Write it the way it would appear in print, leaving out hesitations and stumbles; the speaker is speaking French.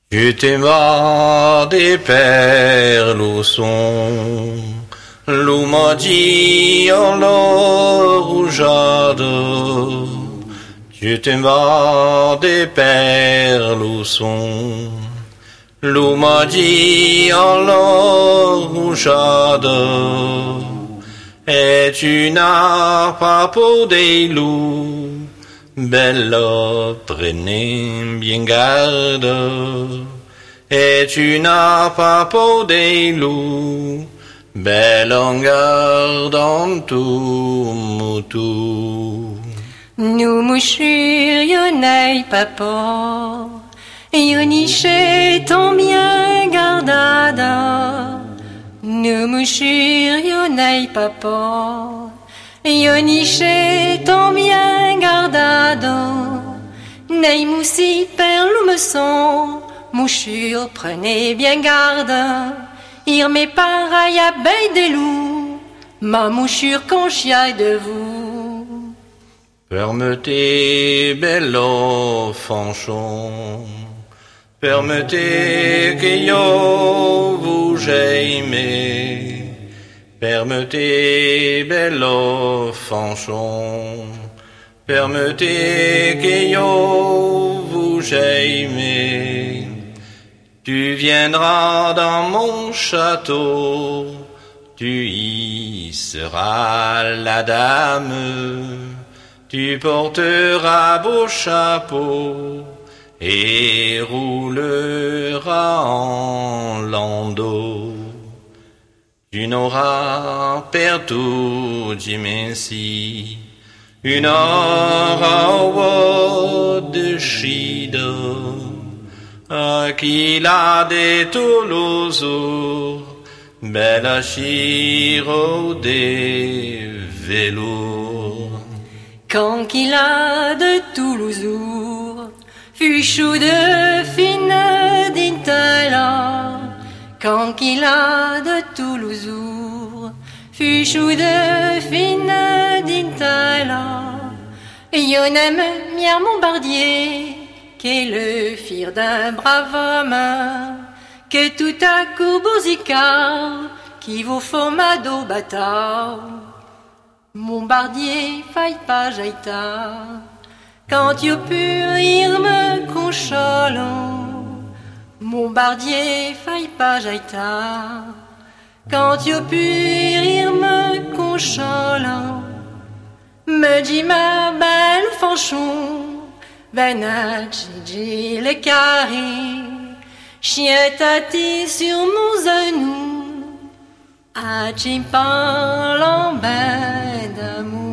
Tu t'aimas des perles au son, l'eau m'a dit en l'or rougeade. Tu t'aimas des perles au son, l'eau m'a dit en l'or rougeade. Et tu n'as pas pour des loups, belle, prenez bien garde. Et tu n'as pas pour des loups, belle en garde en tout moutou. Nous mouchures, y'en papa, y'oniché ton bien gardada. Nous mouchures, y'en papa, y'oniché ton bien gardado. Nei moussi perle ou me son, mouchure, prenez bien garde. Ir mes pareil à bail des loups, ma mouchure conchiaille de vous. Permettez, bello fanchon, permettez que yo vous j'aime. Permettez, bello fanchon, permettez que yo vous j'aime. Tu viendras dans mon château, tu y seras la dame. Tu porteras beau chapeau et rouleras en landau. Tu n'auras perdu d'imensi une heure de chide à qui l'a de Toulouse, belle chiro des velours. Quand qu'il a de Toulouse, fuchou de fine d'intala. Quand qu'il a de Toulouse, fuchou de fine d'intala. Y'en aime bien Bombardier, qu'est le fir d'un brave homme, que tout à coup Bourzicard, qui vous formado bâtard. Bombardier, faille pas jaïta, quand tu pu ir me concholant. Bombardier, faille pas jaïta, quand tu pu ir me concholant. Me dit ma belle fanchon, ben à Gigi le carré, chien tati sur mon genou. Ah, tu parles en bain d'amour.